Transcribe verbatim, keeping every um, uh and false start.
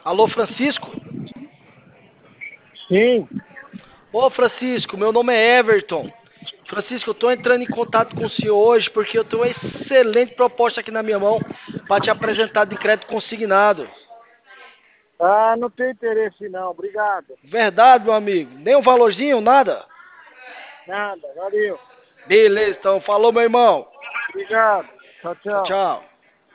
Alô, Francisco? Sim. Ô, Francisco, meu nome é Everton. Francisco, eu tô entrando em contato com o senhor hoje porque eu tenho uma excelente proposta aqui na minha mão para te apresentar de crédito consignado. Ah, não tem interesse não, obrigado. Verdade, meu amigo? Nem um valorzinho, nada? Nada, valeu. Beleza, então. Falou, meu irmão. Obrigado. Tchau, Tchau, tchau. tchau.